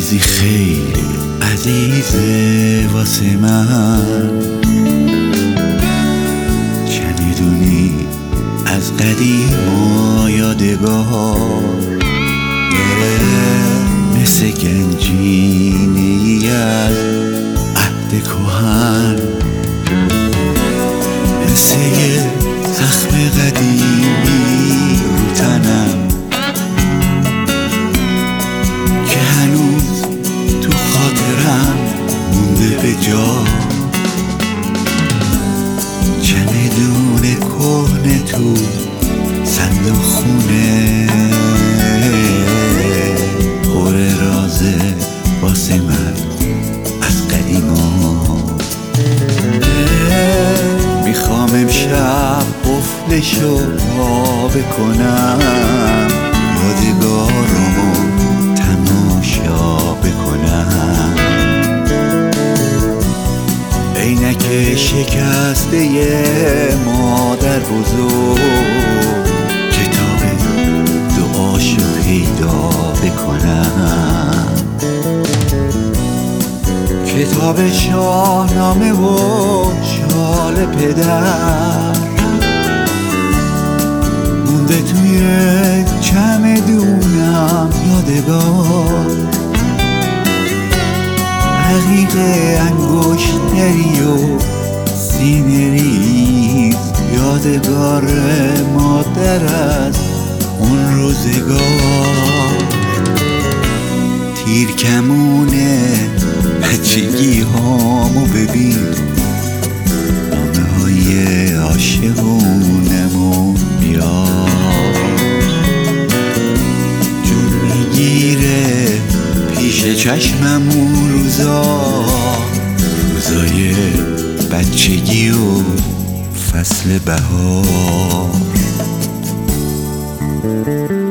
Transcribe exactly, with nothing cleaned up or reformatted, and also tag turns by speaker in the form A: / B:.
A: چیزی خیلی عزیزه واسه من، چمیدونی از قدیم و یادگار، مثل گنجینه ای از عهد کهن، مثل یه زخم قدیمی رو تنم که هنوز تو خاطرم مونده به جا. چمدون کهنه تو صندوق خونه پر رازه واسه من از قدیما. میخوام امشب قفلشو وا بکنم، یادگارمو تماشا بکنم. عینک شکسته مادر بزرگ، کتاب دعاشو پیدا بکنم، کتاب شاهنامه و شال پدر مونده توی چمدونم یادگار. رقیق انگشتری و سینه ریز، یادگار مادر از اون روزگار. تیر کمونه بچگی هامو ببین، نامه های عاشقونمو میاد، جون میگیره پیش چشمم اون روزا، روزای بچگی و فصل بهار.